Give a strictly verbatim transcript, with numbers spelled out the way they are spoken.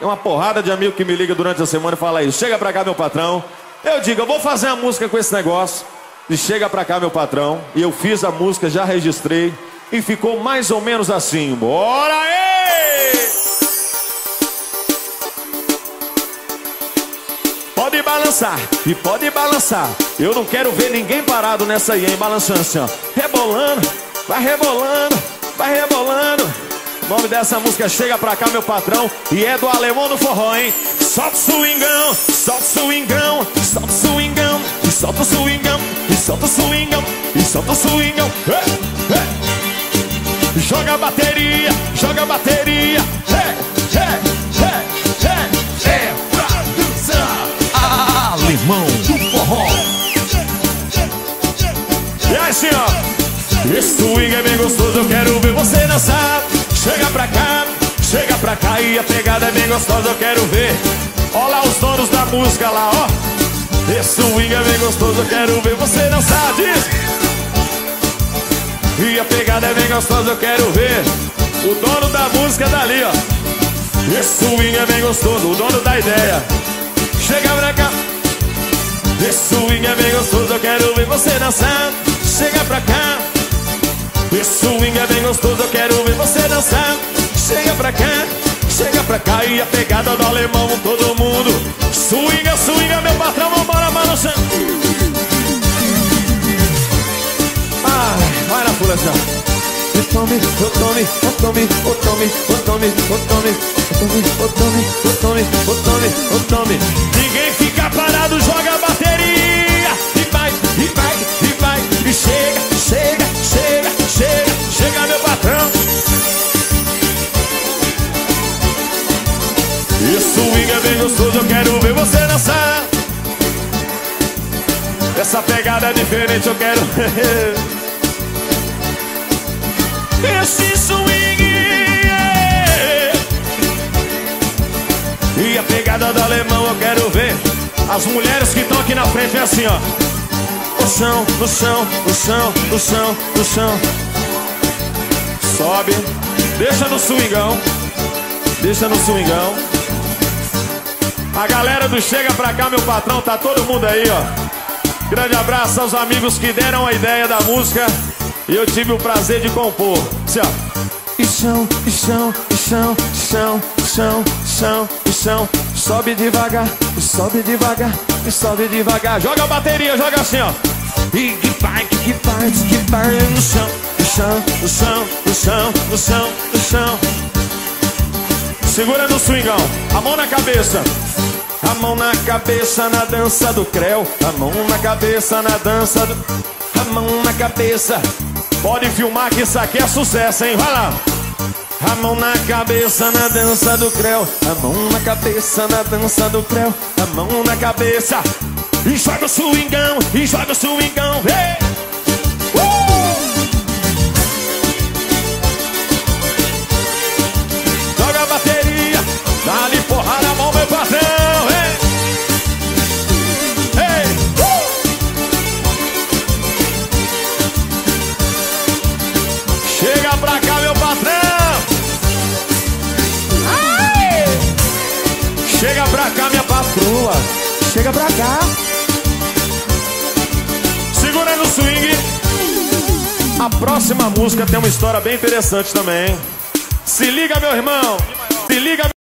Tem uma porrada de amigo que me liga durante a semana e fala isso. Chega pra cá, meu patrão. Eu digo, eu vou fazer a música com esse negócio. E chega pra cá, meu patrão. E eu fiz a música, já registrei. E ficou mais ou menos assim. Bora aí! Pode balançar, e pode balançar. Eu não quero ver ninguém parado nessa aí, hein? Balançando assim, ó. Rebolando, vai rebolando, vai rebolando. O nome dessa música Chega Pra Cá, Meu Patrão. E é do Alemão do Forró, hein? Solta o swingão, solta o swingão, solta o swingão, e solta o swingão, e solta o swingão, e solta o swingão. Hey, hey. Joga a bateria, joga a bateria. Hey, hey, hey, hey. É pra dançar. Alemão do Forró. E aí, assim, ó. Esse swing é bem gostoso, eu quero ver você dançar. Chega pra cá, chega pra cá. E a pegada é bem gostosa, eu quero ver. Olha lá os donos da música lá, ó. Esse swing é bem gostoso, eu quero ver você dançar. Diz. E a pegada é bem gostosa, eu quero ver. O dono da música dali, ó. Esse swing é bem gostoso, o dono da ideia. Chega pra cá. Esse swing é bem gostoso, eu quero ver você dançar. Chega pra cá. Esse swing é bem gostoso, eu quero ver você dançar. Chega pra cá, chega pra cá. E a pegada do Alemão, todo mundo. Swinga, swinga, meu patrão, vambora, balançando. Ai, vai na pula já. O tome, o tome, o tome, o tome, o tome, o tome, o tome, o tome, o tome, o tome, o tome. Ninguém fica parado, joga a bateria. E vai, e vai, e vai. E chega, chega, chega, chega, chega, meu patrão. E swing é bem gostoso, eu quero ver você dançar. Essa pegada é diferente, eu quero ver. Esse swing, yeah. E a pegada do Alemão eu quero ver. As mulheres que estão aqui na frente é assim, ó. No chão, no chão, no chão, no chão, no chão. Sobe, deixa no swingão. Deixa no swingão. A galera do Chega Pra Cá, meu patrão, tá todo mundo aí, ó. Grande abraço aos amigos que deram a ideia da música. E eu tive o prazer de compor. Assim, ó. E chão, e chão, e chão, chão, chão, chão, e chão. Sobe devagar, e sobe devagar, e sobe devagar. Joga a bateria, joga assim, ó. E que vai, que vai, que vai no chão, no chão, no chão, no chão, no chão, no chão. Segura no swingão, a mão na cabeça. A mão na cabeça na dança do creu. A mão na cabeça na dança do... A mão na cabeça. Pode filmar que isso aqui é sucesso, hein? Vai lá. A mão na cabeça na dança do creu. A mão na cabeça na dança do creu. A mão na cabeça. E joga o swingão, e joga o swingão. Hey! Uh! Joga a bateria. Dá-lhe porra na mão, meu patrão. Hey! Hey! Uh! Chega pra cá, meu patrão. Ai! Chega pra cá, minha patroa. Chega pra cá. Segura no swing. A próxima música tem uma história bem interessante também. Se liga, meu irmão. Se liga.